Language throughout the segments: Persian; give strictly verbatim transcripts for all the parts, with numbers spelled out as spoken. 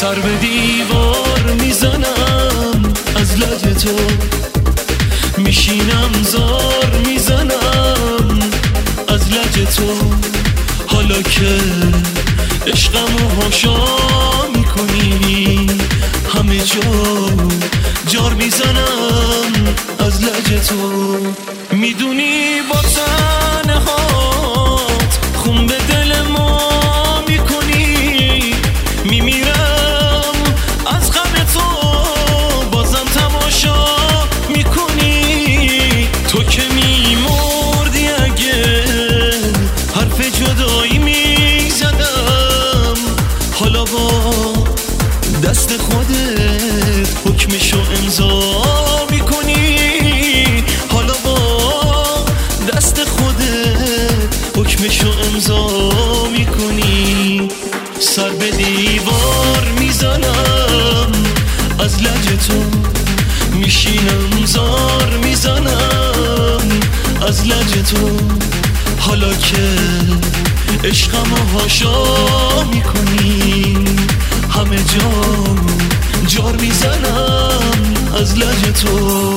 سر به دیوار میزنم از لج تو، میشینم زار میزنم از لج تو. حالا که عشقمو هاشا میکنی همه جا جار میزنم از لج تو. میدونی با تنهات خون به دل ما میکنی، میمیرم از غم تو بازم تماشا میکنی. تو که میمردی اگه حرف جدایی میزدم، حالا با دست خودت حکمشو امضا میکنی. حالا با دست خودت حکمشو امضا میکنی. سر به دیوار میزنم از لج تو، میشینم زار میزنم از لج تو. حالا که عشقمو هاشا میکنی همه جا جار میزنم از لج تو.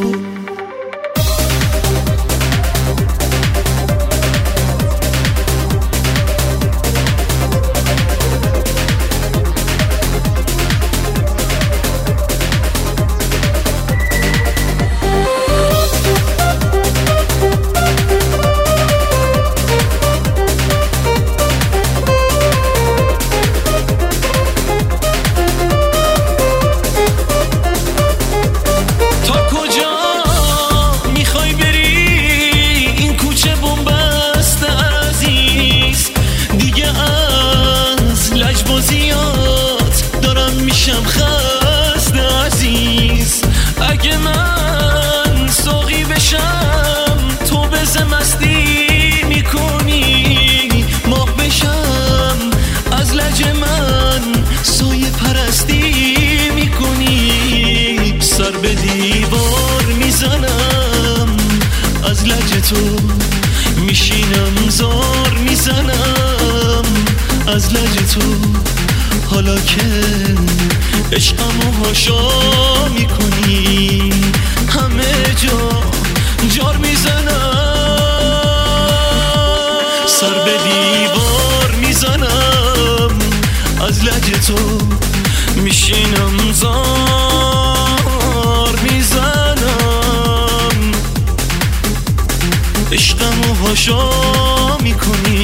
دارم میشم خسته عزیز، اگه من ساقی بشم تو بزه مستی میکنی، ماه بشم از لج من سایه پرستی میکنی. سر به دیوار میزنم از لج تو، میشینم زار میزنم از لج تو. حالا که عشقمو هاشا میکنی همه جا جار میزنم. سر به دیوار میزنم از لج تو، میشینم زار میزنم عشقمو هاشا میکنی